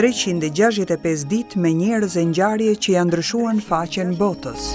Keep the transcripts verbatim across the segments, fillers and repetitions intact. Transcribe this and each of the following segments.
treqind e gjashtëdhjetë e pesë ditë me njerëz e ngjarje që janë ndryshuar faqen botës.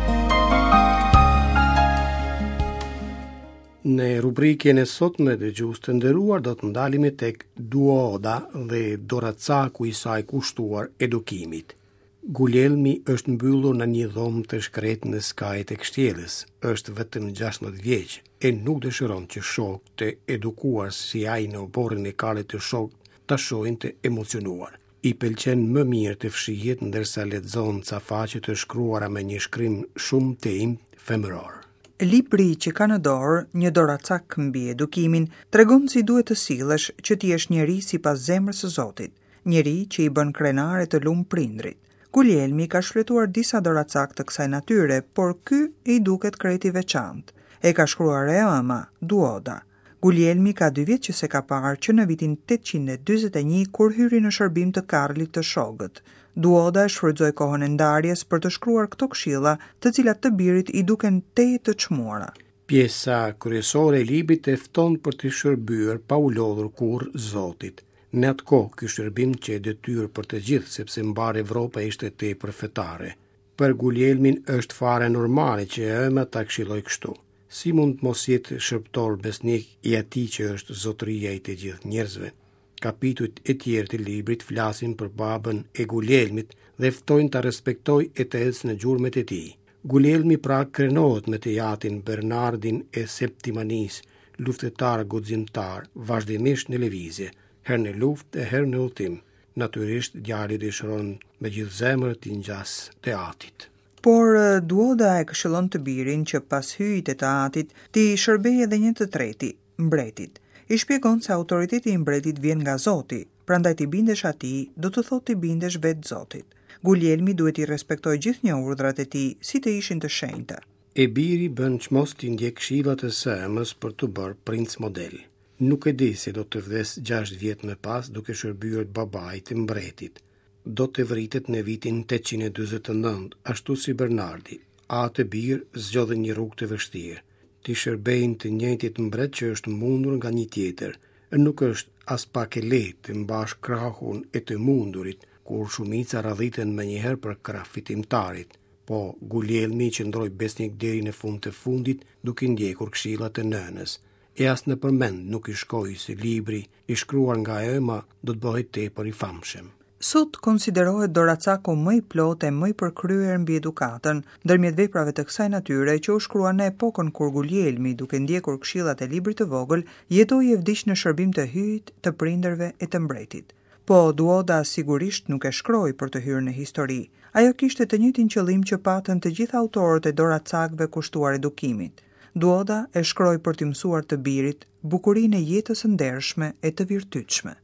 Në rubrikën e sotme të dëgjues të nderuar do të ndalemi tek duoda dhe doracaku i saj kushtuar edukimit. Guglielmi është mbyllur në një dhomë të shkretë në skajt e kështjellës. Është vetëm gjashtëdhjetë vjeç e nuk dëshiron që shokët të edukuar si ai në oborrin e kalit të shokët ta shohin të emocionuar. I pëlqen më mirë të fshihet ndërsa lexon ca faqe të shkruara me një shkrim shumë të imtë femëror. Libri që ka në dorë, një doracak mbi edukimin, tregon si duhet të sillesh që ti jesh njeri sipas zemrës së Zotit, njeri që i bën krenare të lumë prindrit. Guglielmi ka shfletuar disa doracak të kësaj natyre, por ky i duket krejt i veçantë. E ka shkruar e ëma, Duoda. Guglielmi ka dy vjet që se ka parë që në vitin tetëqind e dyzet e një kur hyri në shërbim të Karlit të Shogët. Duoda shfrytëzoi kohën e ndarjes për të shkruar këto këshilla, të cilat të birit i duken tej të çmuara. Pjesa kryesore e librit e fton për të shërbyer pa u lodhur kurrë Zotit. Në atë kohë, ky shërbim që e detyrë për të gjithë, sepse mbar Evropa ishte tepër fetare. Për Guglielmin është fare normale që ëma ta këshilloj kështu. Si mund të mos jetë shërptor besnik i atij që është zotëria i të gjithë njerëzve? Kapitujt e tjerë të librit flasin për babën e Guglielmit dhe ftojnë ta respektoj e të ecë në gjurmët e tij. Guglielmi pra krenohet me të jatin Bernardin e Septimanis, luftëtar guximtar, vazhdimisht në lëvizje, herë në luftë e herë në udhtim. Natyrisht djali dëshiron me gjithë zemër të ngjasë të atit. Por Duoda e këshillon të birin që pas hyjit të atit ti shërbej edhe një të treti, mbretit. I shpjegon se autoriteti i mbretit vjen nga Zoti, prandaj ti bindesh atij, do të thotë ti bindesh vetë Zotit. Guglielmi duhet i respektoj gjithë një urdhrat e tij, si të ishin të shenjta. E biri bën çmos t'i ndjek këshillat e së ëmës për të bërë princ model. Nuk e di se do të vdes gjashtë vjet më pas duke shërbyer babait të mbretit. Do të vritet në vitin tetëqind e dyzet e nëntë, ashtu si Bernardi. Atë birë zgjodhe një rrugë të vështirë. Ti shërbejnë të njëjtit mbret që është mundur nga një tjetër. Nuk është as pak e lehtë të mbash krahun e të mundurit, kur shumica radhiten me njëherë për krah fitimtarit. Po Guglielmi qëndroi besnik deri në fund të fundit, duke ndjekur këshillat e nënës. E as në përmend nuk i shkoi se libri i shkruar nga ëma do të bëhet tepër i famshëm. Sot konsiderohet doracaku më i plotë e më i përkryer mbi edukatën, ndërmjet veprave të kësaj natyre që u shkruan në epokën kur Guglielmi, duke ndjekur këshillat e librit të vogël, jetoi e vdiq në shërbim të hyjit, të prindërve e të mbretit. Po Duoda sigurisht nuk e shkroi për të hyrë në histori. Ajo kishte të njëjtin qëllim që patën të gjithë autorët e doracakëve kushtuar edukimit. Duoda e shkroi për t'i mësuar të birit bukurinë e jetës së ndershme e të virtytshme.